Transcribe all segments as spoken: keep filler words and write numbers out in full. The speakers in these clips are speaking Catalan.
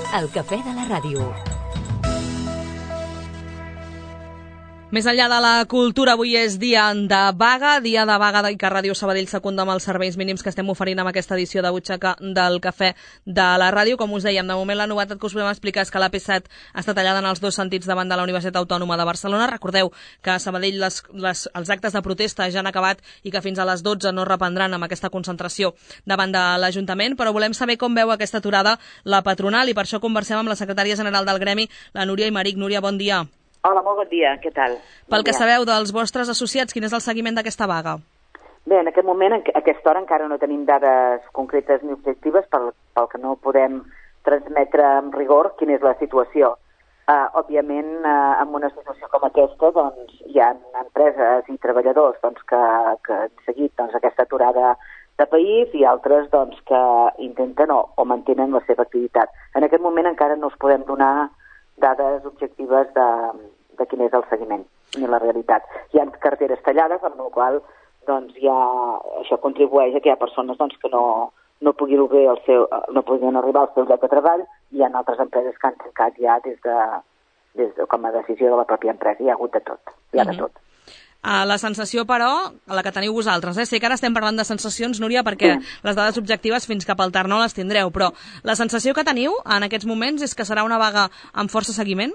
El cafè de la ràdio. Més enllà de la cultura, avui és dia de vaga, dia de vaga i que Ràdio Sabadell secunda amb els serveis mínims que estem oferint amb aquesta edició de Butxaca del cafè de la ràdio. Com us dèiem, de moment la novetat que us podem explicar és que l'A P set està tallada en els dos sentits davant de la Universitat Autònoma de Barcelona. Recordeu que a Sabadell les, les, els actes de protesta ja han acabat i que fins a les dotze no reprendran amb aquesta concentració davant de l'Ajuntament, però volem saber com veu aquesta aturada la patronal i per això conversem amb la secretària general del gremi, la Núria Aymeric. Núria, bon dia. Hola, molt bon dia, què tal? Pel que sabeu dels vostres associats, quin és el seguiment d'aquesta vaga? Bé, en aquest moment, a aquesta hora, encara no tenim dades concretes ni objectives pel, pel que no podem transmetre amb rigor quina és la situació. Uh, òbviament, uh, en una situació com aquesta, doncs, hi ha empreses i treballadors doncs, que, que han seguit doncs, aquesta aturada de país i altres doncs, que intenten o, o mantenen la seva activitat. En aquest moment encara no us podem donar dades objectives de, de quin és el seguiment ni la realitat. Hi ha carteres tallades, amb la qual doncs, ja, això contribueix a que hi ha persones doncs, que no, no, puguin obrir el seu, no puguin arribar al seu lloc de treball, i hi ha altres empreses que han tancat ja des de, des de, com a decisió de la pròpia empresa. Hi ha hagut de tot. Hi ha uh-huh. de tot. Uh, la sensació, però, la que teniu vosaltres, eh? Sé que ara estem parlant de sensacions, Núria, perquè sí. les dades objectives fins cap al tard no les tindreu, però la sensació que teniu en aquests moments és que serà una vaga amb força seguiment?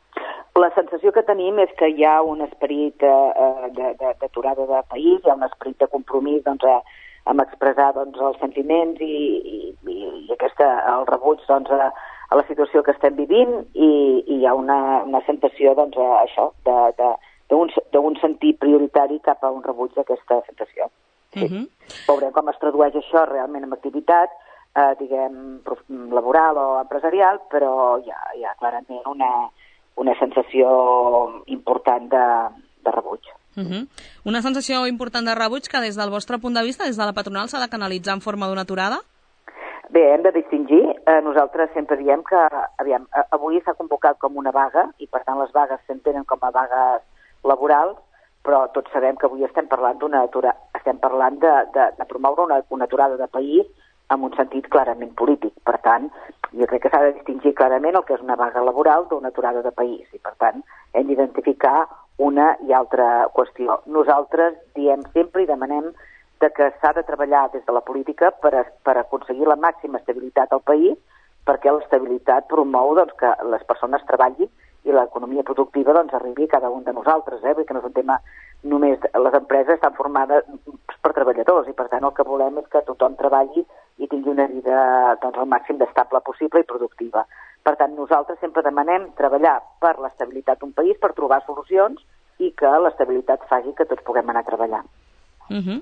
La sensació que tenim és que hi ha un esperit uh, d'aturada de país, hi ha un esperit de compromís doncs, a, a expressar doncs, els sentiments i, i, i aquesta, el rebuig doncs, a, a la situació que estem vivint i, i hi ha una, una sensació doncs, a això, de... de d'un sentit prioritari cap a un rebuig d'aquesta sensació. Sí. Uh-huh. Veurem com es tradueix això realment en activitat, eh, diguem, laboral o empresarial, però hi ha, hi ha clarament una, una sensació important de, de rebuig. Uh-huh. Una sensació important de rebuig que des del vostre punt de vista, des de la patronal, s'ha de canalitzar en forma d'una aturada? Bé, hem de distingir. Eh, nosaltres sempre diem que aviam, avui s'ha convocat com una vaga i, per tant, les vagues s'entenen com a vagues laborals, però tots sabem que avui estem parlant d'una atura, estem parlant de, de, de promoure una, una aturada de país amb un sentit clarament polític. Per tant, jo crec que s'ha de distingir clarament el que és una vaga laboral d'una aturada de país i, per tant, hem d'identificar una i altra qüestió. Nosaltres diem sempre i demanem de que s'ha de treballar des de la política per, a, per aconseguir la màxima estabilitat al país, perquè l'estabilitat promou doncs, que les persones treballin i l'economia productiva doncs, arribi a cada un de nosaltres, eh? Perquè no és un tema només... Les empreses estan formades per treballadors i, per tant, el que volem és que tothom treballi i tingui una vida doncs, al màxim d'estable possible i productiva. Per tant, nosaltres sempre demanem treballar per l'estabilitat d'un país, per trobar solucions i que l'estabilitat faci que tots puguem anar a treballar. Uh-huh.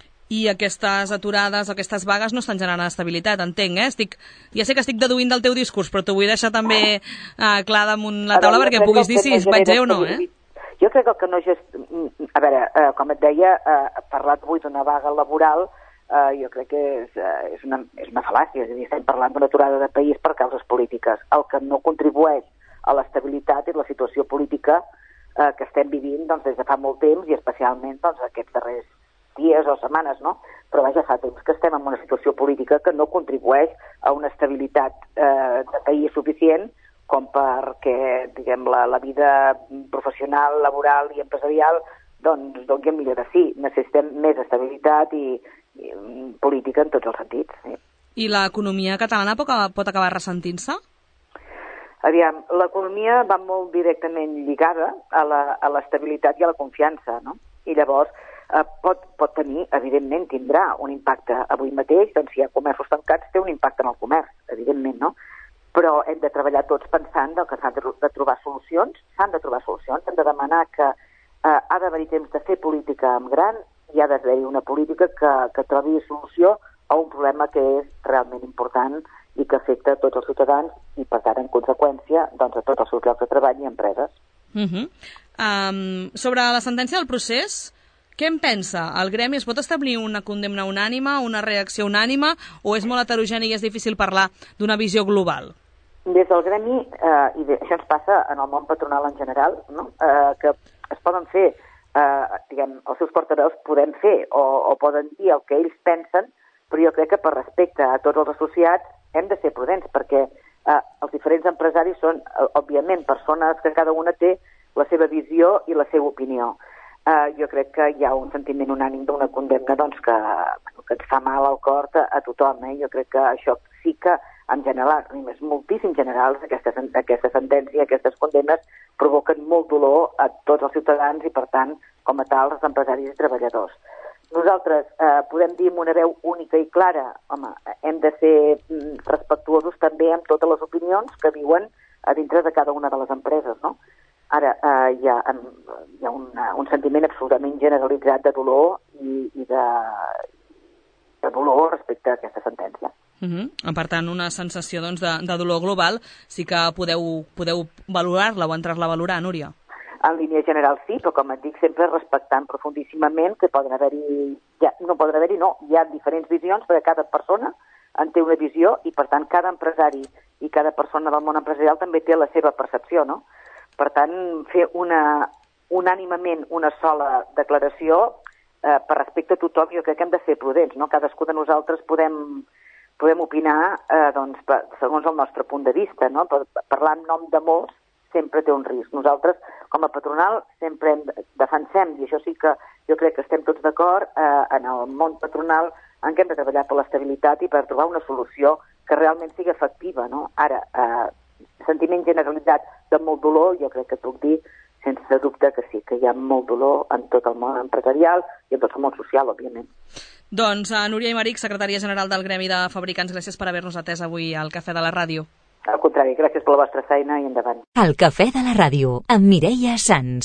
I aquestes aturades, aquestes vagues no estan generant estabilitat, entenc, eh? Estic, ja sé que estic deduint del teu discurs, però t'ho vull deixar també uh, clar damunt la taula perquè puguis dir si no vaig bé o no, eh? Jo crec que el que no... Gest... A veure, uh, com et deia, uh, parlat avui d'una vaga laboral, uh, jo crec que és, uh, és, una, és una fal·làcia, és a dir, estem parlant d'una aturada de país per causes polítiques. El que no contribueix a l'estabilitat és la situació política uh, que estem vivint doncs, des de fa molt temps i especialment doncs, aquests darrers dies o setmanes, no? Però vaja, fa temps que estem en una situació política que no contribueix a una estabilitat eh, de país suficient com perquè, diguem, la, la vida professional, laboral i empresarial doncs doni el millor de si. Necessitem més estabilitat i, i política en tots els sentits. Sí. I l'economia catalana pot, pot acabar ressentint-se? Aviam, l'economia va molt directament lligada a l'estabilitat i a la confiança, no? I llavors Uh, pot, pot tenir, evidentment, tindrà un impacte avui mateix, doncs si hi ha comerços tancats té un impacte en el comerç, evidentment, no? Però hem de treballar tots pensant que s'han de, de trobar solucions, s'han de trobar solucions, hem de demanar que uh, ha d'haver-hi temps de fer política en gran i ha d'haver-hi una política que, que trobi solució a un problema que és realment important i que afecta a tots els ciutadans i, per tant, en conseqüència, doncs, a tots els seus llocs de treball i empreses. Uh-huh. um, sobre la sentència del procés, què en pensa? El gremi es pot establir una condemna unànima, una reacció unànima, o és molt heterogeni i és difícil parlar d'una visió global? Des del gremi, eh, i això ens passa en el món patronal en general, no? eh, que es poden fer, eh, diguem, els seus portaveus podem fer o, o poden dir el que ells pensen, però jo crec que per respecte a tots els associats hem de ser prudents, perquè eh, els diferents empresaris són, eh, òbviament, persones que cada una té la seva visió i la seva opinió. Uh, jo crec que hi ha un sentiment unànim d'una condemna doncs, que, que ens fa mal al cor a, a tothom. Eh? Jo crec que això sí que, en general, és moltíssim generals, aquesta, aquesta sentència, aquestes condemnes provoquen molt dolor a tots els ciutadans i, per tant, com a tal, els empresaris i treballadors. Nosaltres eh, podem dir amb una veu única i clara, home, hem de ser respectuosos també amb totes les opinions que viuen a dintre de cada una de les empreses, no? Ara, eh, hi ha, hi ha un, un sentiment absolutament generalitzat de dolor i, i de, de dolor respecte a aquesta sentència. Uh-huh. Per tant, una sensació doncs, de, de dolor global sí que podeu, podeu valorar-la o entrar-la a valorar, Núria? En línia general sí, però com et dic, sempre respectant profundíssimament que poden haver-hi, ja, no poden haver-hi, no, hi ha diferents visions perquè cada persona en té una visió i per tant cada empresari i cada persona del món empresarial també té la seva percepció, no? Per tant, fer una, unànimament una sola declaració eh, per respecte a tothom, jo crec que hem de ser prudents, no? Cadascú de nosaltres podem, podem opinar eh, doncs, per, segons el nostre punt de vista, no? Per, parlar en nom de molts sempre té un risc. Nosaltres, com a patronal, sempre hem, defensem, i això sí que jo crec que estem tots d'acord, eh, en el món patronal en què hem de treballar per l'estabilitat i per trobar una solució que realment sigui efectiva, no? Ara, eh, sentiment generalitzat de molt dolor, jo crec que puc dir sense dubte que sí, que hi ha molt dolor en tot el món empresarial i en tot el món social, òbviament. Doncs a Núria Aymerich, secretària general del Gremi de Fabricants, gràcies per haver-nos atès avui al Cafè de la Ràdio. Al contrari, gràcies per la vostra feina i endavant. El Cafè de la Ràdio, amb Mireia Sans.